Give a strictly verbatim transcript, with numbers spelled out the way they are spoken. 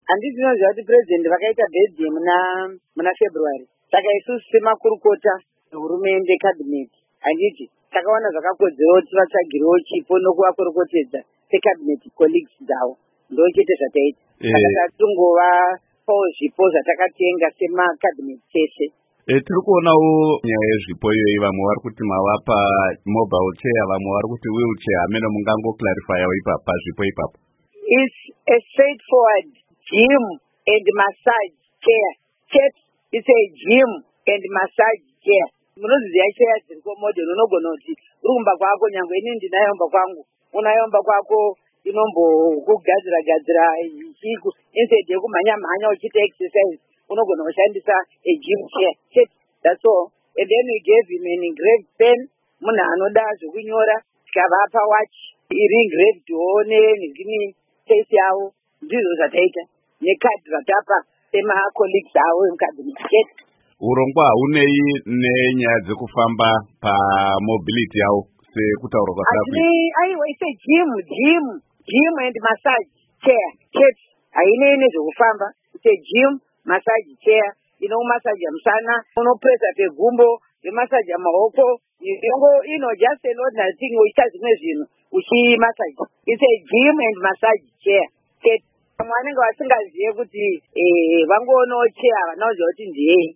handisi ndinoziva kuti president vakaita birthday muna muna February. Saka isusu semakurukota hurumende cabinet handiti takaona zvakakodzera kuti vatsvagirewo chipo nokuvakorokotedza secabinet colleagues dzavo. Ndochete zvataita. Saka tatungova zvipo zvatakatenga semacabinet tese. Tiri kuonawo nyaya yezvipo iyoyi, vamwe vari kuti mavapa mobile chair, vamwe vari kuti wheelchair. Amene mungango clarifyawo ipapo pazvipo ipapo. It's a straightforward gym and massage chair. Church, it's a gym and massage chair. Munoziva chair dziri komodern, unogona kuti urumba kwako, nyangwe ini ndinayomba kwangu, unayomba kwako inombokugadzira gadzira chiku instead yekumhanya mhanya uchiita exercise, unogona kushandisa a gym chair. Church, that's all. And then we gave him an engraved pen. Munhu anoda zvokunyora tikavapa watch iri engraved one nezvimwe face yavo. Ndizvo zvataita nekadi ratapa semacolleagues avo emucabinet. Urongwa haunei nenyaya dzekufamba pamobility yavo sekutaura kwatiri. Aiwa, ise gym gym gym and massage chair. Church hainei nezvekufamba. Ise gym massage chair inomasaja musana, unopresa pegumbo, inomasaja maoko, ingo ino just an ordinary thing uchiita zvimwe zvinhu uchimasaja. It's a gym and massage chair. Vamwe vanenge vasingazive kuti vangoonawo chair vanoziva kuti ndiyei.